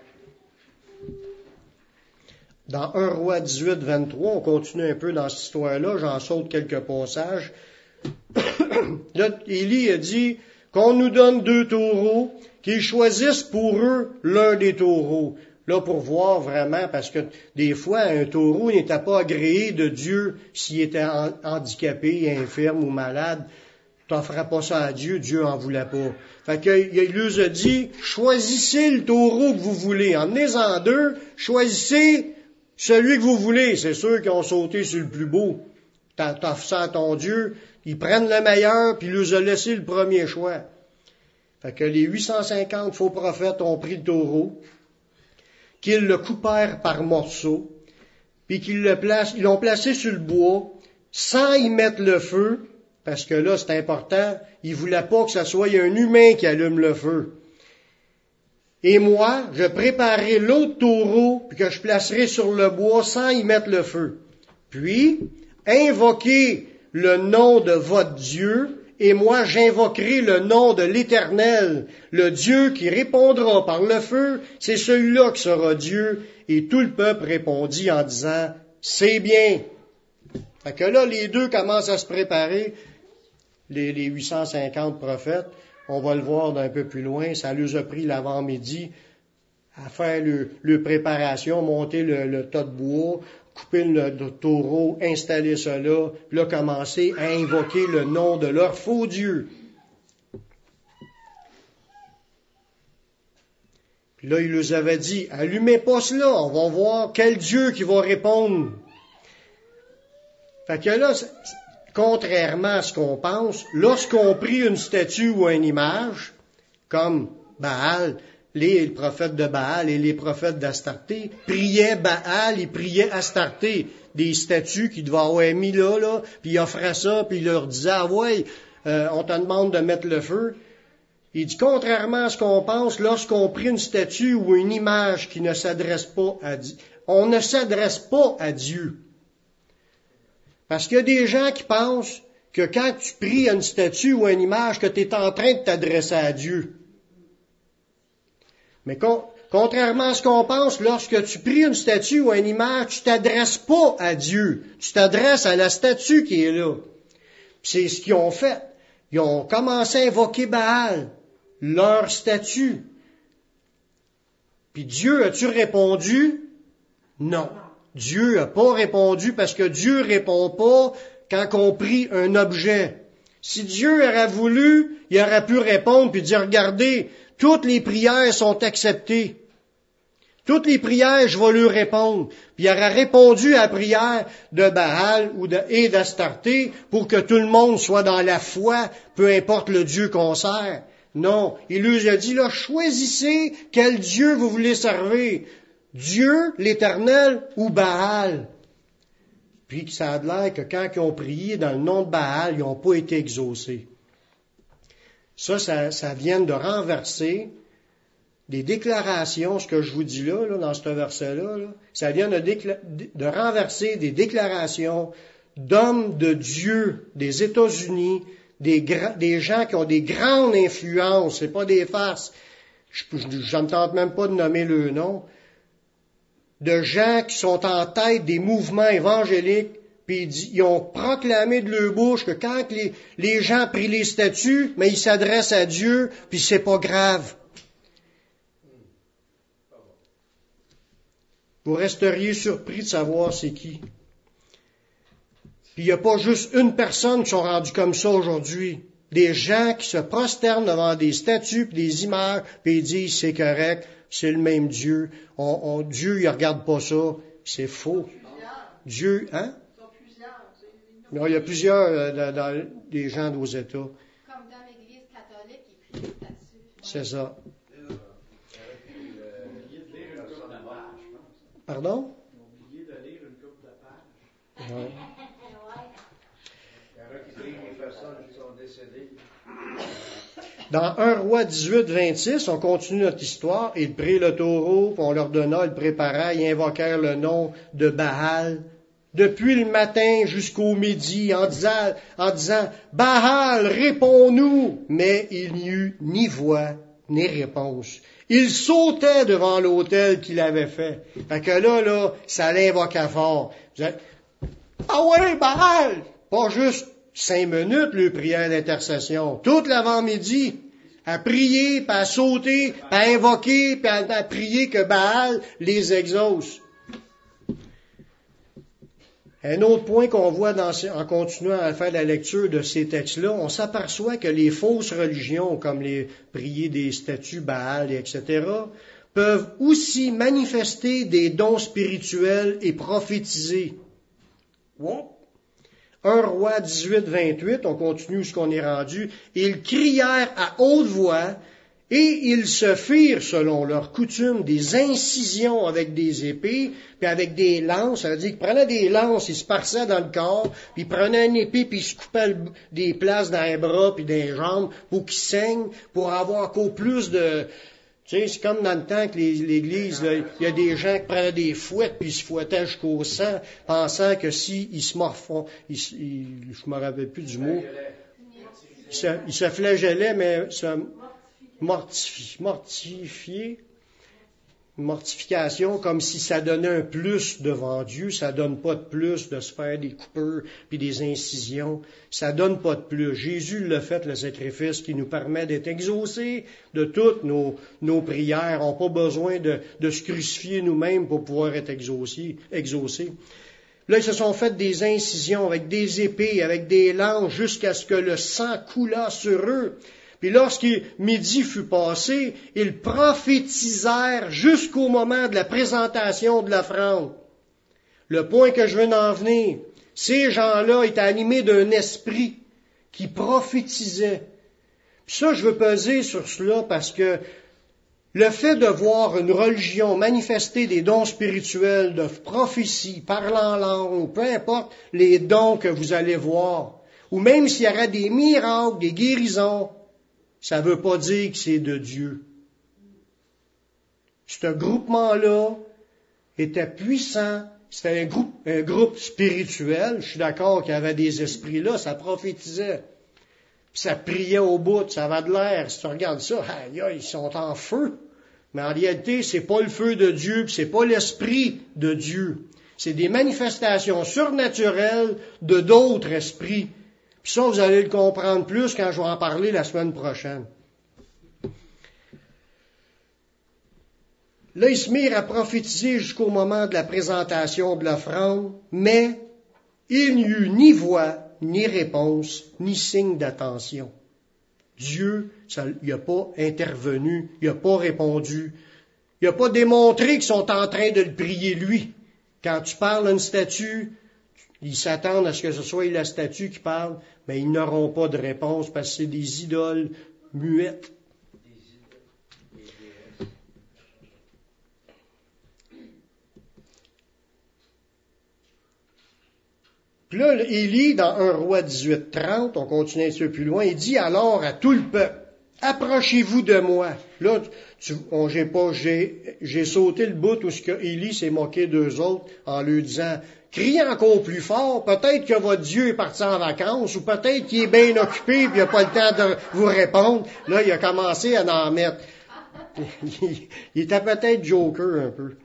Dans un roi dix-huit, vingt-trois, on continue un peu dans cette histoire-là, j'en saute quelques passages. Là, Élie a dit qu'on nous donne deux taureaux, qu'ils choisissent pour eux l'un des taureaux. Là, pour voir vraiment, parce que des fois, un taureau n'était pas agréé de Dieu s'il était handicapé, infirme ou malade. T'offrais pas ça à Dieu, Dieu en voulait pas. Fait qu'il il leur a dit, choisissez le taureau que vous voulez. Emmenez-en deux, choisissez celui que vous voulez. C'est ceux qui ont sauté sur le plus beau. T'offres ça à ton Dieu, ils prennent le meilleur, puis ils leur ont laissé le premier choix. Fait que les huit cent cinquante faux prophètes ont pris le taureau, qu'ils le coupèrent par morceaux, puis qu'ils le placent, ils l'ont placé sur le bois, sans y mettre le feu, parce que là, c'est important, il voulait pas que ce soit un humain qui allume le feu. Et moi, je préparerai l'autre taureau, puis que je placerai sur le bois sans y mettre le feu. Puis, invoquez le nom de votre Dieu, et moi j'invoquerai le nom de l'Éternel, le Dieu qui répondra par le feu, c'est celui-là qui sera Dieu. Et tout le peuple répondit en disant, c'est bien. Fait que là, les deux commencent à se préparer. Les, les huit cent cinquante prophètes, on va le voir d'un peu plus loin, ça leur a pris l'avant-midi à faire le, le préparation, monter le, le tas de bois, couper le, le taureau, installer cela, puis là, commencer à invoquer le nom de leur faux Dieu. Puis là, il leur avait dit, allumez pas cela, on va voir quel Dieu qui va répondre. Fait que là, contrairement à ce qu'on pense, lorsqu'on prie une statue ou une image, comme Baal, les prophètes de Baal et les prophètes d'Astarté priaient Baal et priaient Astarté, des statues qu'ils devaient avoir mis là, là, puis ils offraient ça, puis ils leur disaient, ah ouais, euh, on te demande de mettre le feu. Il dit, contrairement à ce qu'on pense, lorsqu'on prie une statue ou une image qui ne s'adresse pas à Dieu, on ne s'adresse pas à Dieu. Parce qu'il y a des gens qui pensent que quand tu pries une statue ou une image, que tu es en train de t'adresser à Dieu. Mais con, contrairement à ce qu'on pense, lorsque tu pries une statue ou une image, tu t'adresses pas à Dieu. Tu t'adresses à la statue qui est là. Puis c'est ce qu'ils ont fait. Ils ont commencé à invoquer Baal, leur statue. Puis Dieu, as-tu répondu? Non. Dieu n'a pas répondu parce que Dieu répond pas quand on prie un objet. Si Dieu aurait voulu, il aurait pu répondre puis dire, regardez, toutes les prières sont acceptées. Toutes les prières, je vais lui répondre. Puis il aurait répondu à la prière de Baal ou de, et d'Astarté pour que tout le monde soit dans la foi, peu importe le Dieu qu'on sert. Non, il lui a dit, là, choisissez quel Dieu vous voulez servir. Dieu, l'Éternel ou Baal. Puis que ça a l'air que quand ils ont prié dans le nom de Baal, ils n'ont pas été exaucés. Ça, ça, ça vient de renverser des déclarations, ce que je vous dis là, là dans ce verset-là, là, ça vient de, décla- de renverser des déclarations d'hommes de Dieu des États-Unis, des, gra- des gens qui ont des grandes influences, c'est pas des farces. Je ne me tente même pas de nommer le nom. De gens qui sont en tête des mouvements évangéliques, puis ils ont proclamé de leur bouche que quand les, les gens prient les statues, mais ils s'adressent à Dieu, puis c'est pas grave. Vous resteriez surpris de savoir c'est qui. Puis il n'y a pas juste une personne qui sont rendus comme ça aujourd'hui. Des gens qui se prosternent devant des statues, puis des images, puis ils disent c'est correct, c'est le même Dieu. On, on, Dieu, il regarde pas ça. C'est faux. Dieu, hein? Non, il y a plusieurs euh, dans, dans, des gens aux États. Comme dans l'Église catholique, ils prient les statues. C'est ça. Ils ont oublié de lire une couple de pages, je pense. Pardon? Ils ont oublié de lire une couple de pages. Ouais. Il y en a qui disent que les personnes qui sont décédées. Dans un roi dix-huit, vingt-six, on continue notre histoire. Ils prirent le taureau, puis on leur donna, ils le préparaient, ils invoquèrent le nom de Baal. Depuis le matin jusqu'au midi, en disant, en disant Baal, réponds-nous! Mais il n'y eut ni voix, ni réponse. Ils sautaient devant l'autel qu'il avait fait. Fait que là, là, ça l'invoquait fort. Vous êtes, ah ouais, Baal! Pas juste cinq minutes, le prière d'intercession. Toute l'avant-midi, à prier, puis à sauter, puis à invoquer, puis à, à prier que Baal les exauce. Un autre point qu'on voit dans, en continuant à faire la lecture de ces textes-là, on s'aperçoit que les fausses religions, comme les prier des statues Baal, et cetera, peuvent aussi manifester des dons spirituels et prophétiser. Wow. un roi dix-huit, vingt-huit, on continue où ce qu'on est rendu, ils crièrent à haute voix, et ils se firent, selon leur coutume, des incisions avec des épées, puis avec des lances. Ça veut dire qu'ils prenaient des lances, ils se parçaient dans le corps, puis ils prenaient une épée, puis ils se coupaient des places dans les bras, puis dans les jambes, pour qu'ils saignent, pour avoir encore plus de... Tu sais, c'est comme dans le temps que les, l'Église, là, il y a des gens qui prenaient des fouettes, puis ils se fouettaient jusqu'au sang, pensant que s'ils ils se morfont, ils, ils, je me rappelle plus du mot, ils se, ils se flagellaient, mais se mortifier, mortifier, mortification, comme si ça donnait un plus devant Dieu. Ça donne pas de plus de se faire des coupures puis des incisions. Ça donne pas de plus. Jésus l'a fait, le sacrifice qui nous permet d'être exaucés de toutes nos, nos prières. On n'a pas besoin de, de se crucifier nous-mêmes pour pouvoir être exaucés. exaucés. Là, ils se sont fait des incisions avec des épées, avec des lances, jusqu'à ce que le sang coulât sur eux. Puis lorsque midi fut passé, ils prophétisèrent jusqu'au moment de la présentation de l'offrande. Le point que je veux en venir, ces gens-là étaient animés d'un esprit qui prophétisait. Puis ça, je veux peser sur cela parce que le fait de voir une religion manifester des dons spirituels, de prophétie, parlant en langue, peu importe les dons que vous allez voir, ou même s'il y aurait des miracles, des guérisons, ça ne veut pas dire que c'est de Dieu. Ce groupement-là était puissant. C'était un groupe, un groupe spirituel. Je suis d'accord qu'il y avait des esprits là, ça prophétisait. Puis ça priait au bout, ça avait de l'air. Si tu regardes ça, aïe, aïe, ils sont en feu. Mais en réalité, c'est pas le feu de Dieu, puis c'est pas l'esprit de Dieu. C'est des manifestations surnaturelles de d'autres esprits. Puis ça, vous allez le comprendre plus quand je vais en parler la semaine prochaine. Là, ils se mirent à prophétiser jusqu'au moment de la présentation de l'offrande, mais il n'y eut ni voix, ni réponse, ni signe d'attention. Dieu, il n'a pas intervenu, il n'a pas répondu, il n'a pas démontré qu'ils sont en train de le prier lui. Quand tu parles à une statue, ils s'attendent à ce que ce soit la statue qui parle, mais ils n'auront pas de réponse parce que c'est des idoles muettes. Puis là, Élie, dans un roi dix-huit trente, on continue un petit peu plus loin, il dit alors à tout le peuple, approchez-vous de moi. Là, tu, on, j'ai, pas, j'ai, j'ai sauté le bout où ce que Élie s'est moqué d'eux autres en lui disant, criez encore plus fort, peut-être que votre Dieu est parti en vacances, ou peut-être qu'il est bien occupé et il n'a pas le temps de vous répondre. Là, il a commencé à en mettre. Il, il était peut-être joker un peu.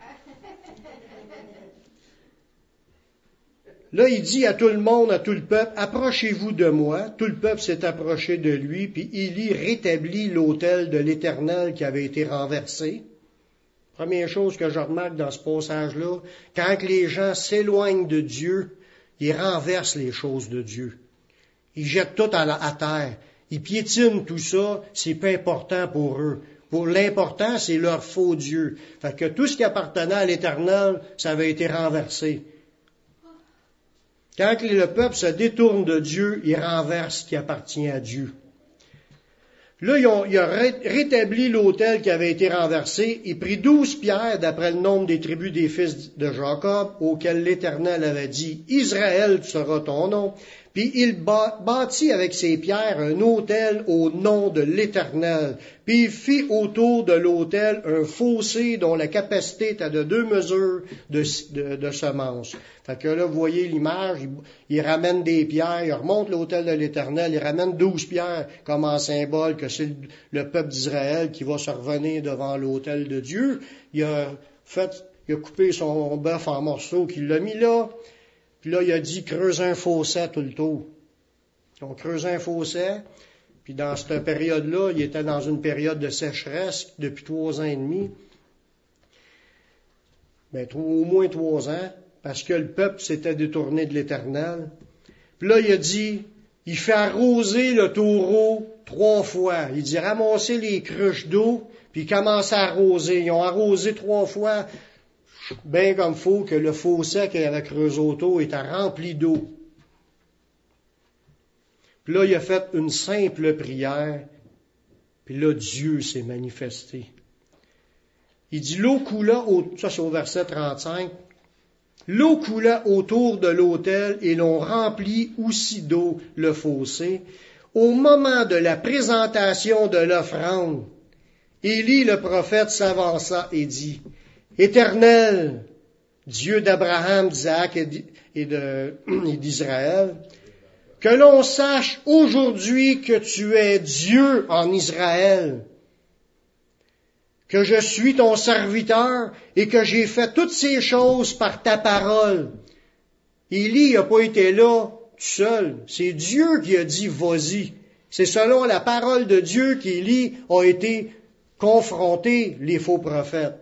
Là, il dit à tout le monde, à tout le peuple, approchez-vous de moi. Tout le peuple s'est approché de lui, puis Élie rétablit l'autel de l'Éternel qui avait été renversé. Première chose que je remarque dans ce passage-là, quand les gens s'éloignent de Dieu, ils renversent les choses de Dieu. Ils jettent tout à, la, à terre. Ils piétinent tout ça, c'est pas important pour eux. Pour l'important, c'est leur faux Dieu. Fait que tout ce qui appartenait à l'Éternel, ça avait été renversé. Quand le peuple se détourne de Dieu, il renverse ce qui appartient à Dieu. Là, ils ont, il a ré, rétabli l'autel qui avait été renversé. Il prit douze pierres d'après le nombre des tribus des fils de Jacob, auxquels l'Éternel avait dit, Israël sera ton nom. Puis il bâtit avec ces pierres un autel au nom de l'Éternel. Puis il fit autour de l'autel un fossé dont la capacité était de deux mesures de, de, de semences. Fait que là, vous voyez l'image, il, il ramène des pierres, il remonte l'autel de l'Éternel, il ramène douze pierres comme en symbole que c'est le, le peuple d'Israël qui va se revenir devant l'autel de Dieu. Il a fait, il a coupé son bœuf en morceaux, qu'il l'a mis là. Puis là, il a dit, creuse un fossé tout le tour. On creuse un fossé, puis dans cette période-là, il était dans une période de sécheresse depuis trois ans et demi. Ben, au moins trois ans, parce que le peuple s'était détourné de l'Éternel. Puis là, il a dit, il fait arroser le taureau trois fois. Il dit, ramassez les cruches d'eau, puis il commence à arroser. Ils ont arrosé trois fois, bien comme faut que le fossé qu'il avait creusé autour était rempli d'eau. Puis là, il a fait une simple prière, puis là, Dieu s'est manifesté. Il dit, l'eau coula, au, ça c'est au verset trente-cinq, l'eau coula autour de l'autel et l'on remplit aussi d'eau le fossé. Au moment de la présentation de l'offrande, Élie le prophète s'avança et dit, Éternel, Dieu d'Abraham, d'Isaac et d'Israël, que l'on sache aujourd'hui que tu es Dieu en Israël, que je suis ton serviteur et que j'ai fait toutes ces choses par ta parole. Élie n'a pas été là tout seul, c'est Dieu qui a dit vas-y. C'est selon la parole de Dieu qu'Élie a été confronté, les faux prophètes.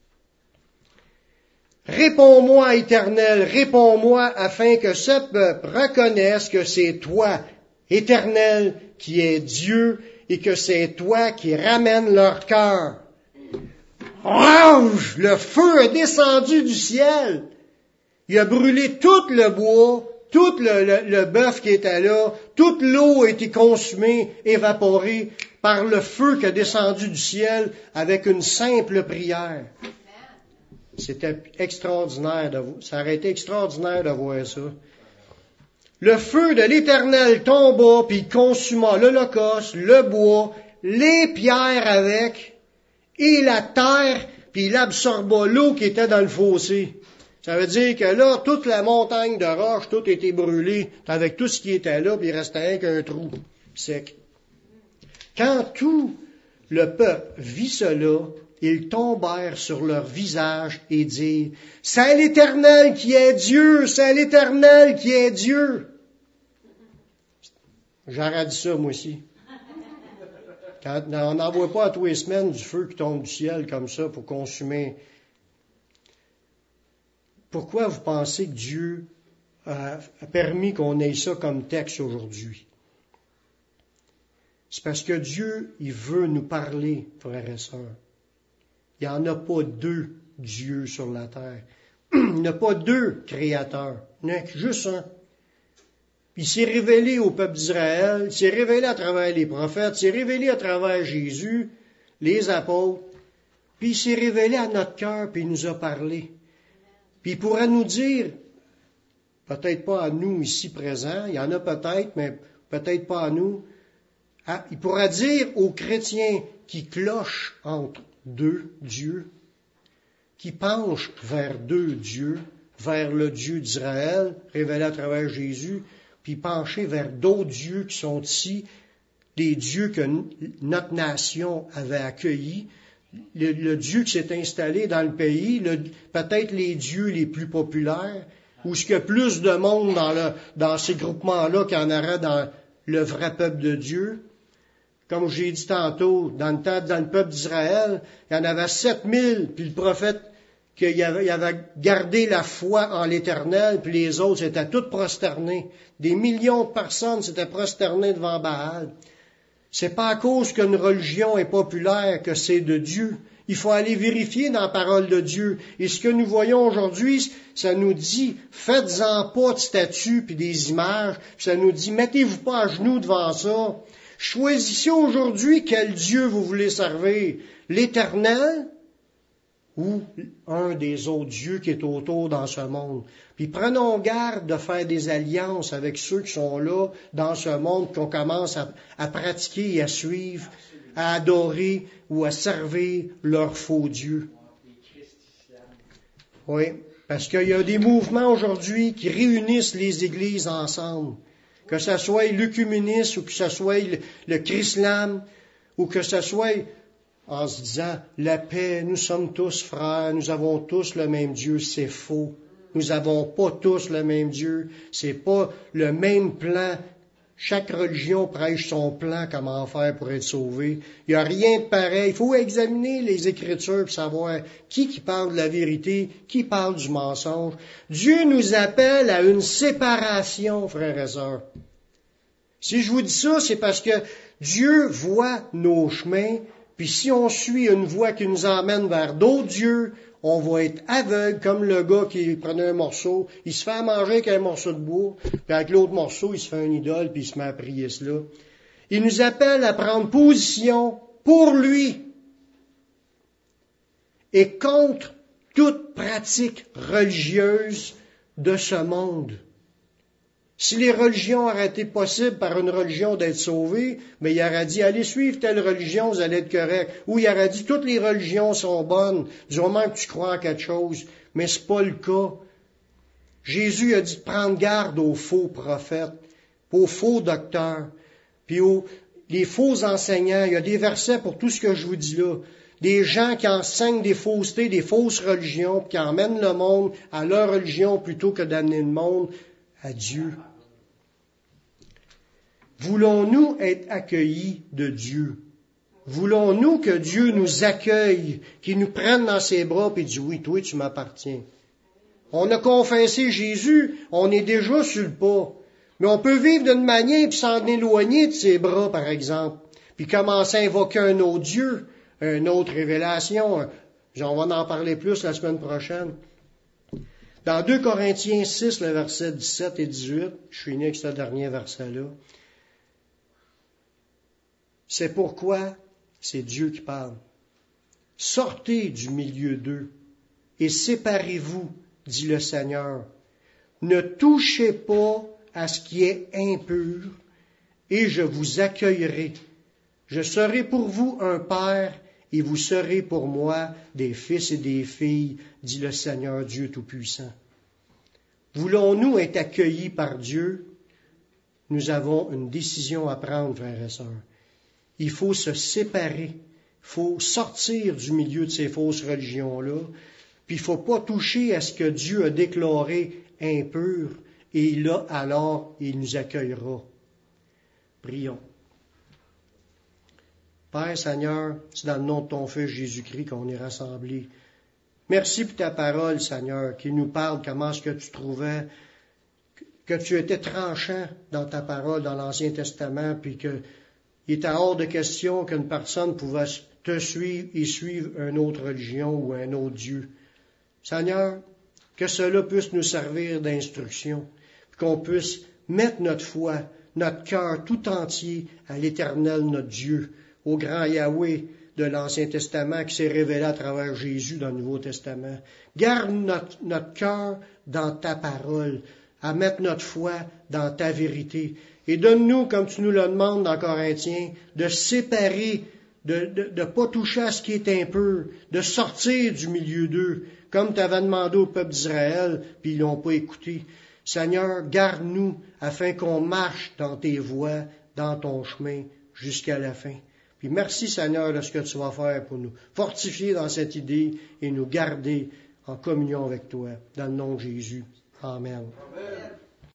Réponds-moi, Éternel, réponds-moi, afin que ce peuple reconnaisse que c'est toi, Éternel, qui es Dieu, et que c'est toi qui ramènes leur cœur. Range! Le feu est descendu du ciel. Il a brûlé tout le bois, tout le, le, le bœuf qui était là, toute l'eau a été consumée, évaporée par le feu qui est descendu du ciel avec une simple prière. C'était extraordinaire de voir, ça aurait été extraordinaire de voir ça. Le feu de l'Éternel tomba, puis il consuma l'holocauste, le bois, les pierres avec, et la terre, puis il absorba l'eau qui était dans le fossé. Ça veut dire que là, toute la montagne de roches, tout était brûlé, avec tout ce qui était là, puis il restait rien qu'un trou sec. Quand tout le peuple vit cela, ils tombèrent sur leur visage et dirent, « C'est l'Éternel qui est Dieu, c'est l'Éternel qui est Dieu. » J'aurais dit ça, moi aussi. Quand on n'envoie pas à tous les semaines du feu qui tombe du ciel comme ça pour consumer. Pourquoi vous pensez que Dieu a, a permis qu'on ait ça comme texte aujourd'hui? C'est parce que Dieu, il veut nous parler, frères et sœurs. Il n'y en a pas deux dieux sur la terre. Il n'y en a pas deux créateurs. Il n'y en a juste un. Il s'est révélé au peuple d'Israël, il s'est révélé à travers les prophètes, il s'est révélé à travers Jésus, les apôtres, puis il s'est révélé à notre cœur, puis il nous a parlé. Puis il pourra nous dire, peut-être pas à nous ici présents, il y en a peut-être, mais peut-être pas à nous, à, il pourra dire aux chrétiens qui clochent entre deux dieux, qui penchent vers deux dieux, vers le Dieu d'Israël, révélé à travers Jésus, puis pencher vers d'autres dieux qui sont ici, des dieux que notre nation avait accueillis, le, le Dieu qui s'est installé dans le pays, le, peut-être les dieux les plus populaires, ou ce qu'il y a plus de monde dans, le, dans ces groupements-là qu'il y en aurait dans le vrai peuple de Dieu. Comme j'ai dit tantôt, dans le temps, dans le peuple d'Israël, il y en avait sept mille, puis le prophète, qu'il avait, il avait gardé la foi en l'Éternel, puis les autres s'étaient tous prosternés. Des millions de personnes s'étaient prosternées devant Baal. C'est pas à cause qu'une religion est populaire que c'est de Dieu. Il faut aller vérifier dans la parole de Dieu. Et ce que nous voyons aujourd'hui, ça nous dit, faites-en pas de statues puis des images. Puis ça nous dit, mettez-vous pas à genoux devant ça. Choisissez aujourd'hui quel Dieu vous voulez servir. L'Éternel ou un des autres dieux qui est autour dans ce monde. Puis prenons garde de faire des alliances avec ceux qui sont là dans ce monde, qu'on commence à, à pratiquer et à suivre, à adorer ou à servir leurs faux dieux. Oui, parce qu'il y a des mouvements aujourd'hui qui réunissent les églises ensemble. Que ce soit l'œcuménisme ou que ce soit le, le chrislam ou que ce soit en se disant la paix, nous sommes tous frères, nous avons tous le même Dieu, c'est faux. Nous n'avons pas tous le même Dieu, c'est pas le même plan. Chaque religion prêche son plan, comment faire pour être sauvé. Il n'y a rien de pareil. Il faut examiner les Écritures pour savoir qui qui parle de la vérité, qui parle du mensonge. Dieu nous appelle à une séparation, frères et sœurs. Si je vous dis ça, c'est parce que Dieu voit nos chemins, puis si on suit une voie qui nous emmène vers d'autres dieux, on va être aveugle, comme le gars qui prenait un morceau, il se fait à manger avec un morceau de bois, puis avec l'autre morceau, il se fait un idole, puis il se met à prier cela. Il nous appelle à prendre position pour lui et contre toute pratique religieuse de ce monde. Si les religions auraient été possibles par une religion d'être sauvés, mais il aurait dit, allez suivre telle religion, vous allez être correct. Ou il aurait dit, toutes les religions sont bonnes, du moment que tu crois en quelque chose. Mais c'est pas le cas. Jésus a dit de prendre garde aux faux prophètes, aux faux docteurs, puis aux les faux enseignants. Il y a des versets pour tout ce que je vous dis là. Des gens qui enseignent des faussetés, des fausses religions, puis qui emmènent le monde à leur religion plutôt que d'amener le monde à Dieu. Voulons-nous être accueillis de Dieu? Voulons-nous que Dieu nous accueille, qu'il nous prenne dans ses bras et dise, oui, toi, tu m'appartiens. On a confessé Jésus, on est déjà sur le pas. Mais on peut vivre d'une manière puis s'en éloigner de ses bras, par exemple, puis commencer à invoquer un autre Dieu, une autre révélation. On va en parler plus la semaine prochaine. Dans deux Corinthiens six, le verset dix-sept et dix-huit, je suis né avec ce dernier verset-là, c'est pourquoi c'est Dieu qui parle. Sortez du milieu d'eux et séparez-vous, dit le Seigneur. Ne touchez pas à ce qui est impur et je vous accueillerai. Je serai pour vous un père et vous serez pour moi des fils et des filles, dit le Seigneur Dieu Tout-Puissant. Voulons-nous être accueillis par Dieu? Nous avons une décision à prendre, frères et sœurs. Il faut se séparer, il faut sortir du milieu de ces fausses religions-là, puis il ne faut pas toucher à ce que Dieu a déclaré impur, et là, alors, il nous accueillera. Prions. Père Seigneur, c'est dans le nom de ton Fils Jésus-Christ qu'on est rassemblés. Merci pour ta parole, Seigneur, qui nous parle comment est-ce que tu trouvais, que tu étais tranchant dans ta parole dans l'Ancien Testament, puis que il était hors de question qu'une personne pouvait te suivre et suivre une autre religion ou un autre Dieu. Seigneur, que cela puisse nous servir d'instruction, qu'on puisse mettre notre foi, notre cœur tout entier à l'Éternel, notre Dieu, au grand Yahweh de l'Ancien Testament qui s'est révélé à travers Jésus dans le Nouveau Testament. Garde notre, notre cœur dans ta parole, à mettre notre foi dans ta vérité. Et donne-nous, comme tu nous le demandes dans Corinthiens, de séparer, de ne pas toucher à ce qui est impur, de sortir du milieu d'eux, comme tu avais demandé au peuple d'Israël, puis ils l'ont pas écouté. Seigneur, garde-nous afin qu'on marche dans tes voies, dans ton chemin, jusqu'à la fin. Puis merci, Seigneur, de ce que tu vas faire pour nous fortifier dans cette idée et nous garder en communion avec toi. Dans le nom de Jésus. Amen. Amen.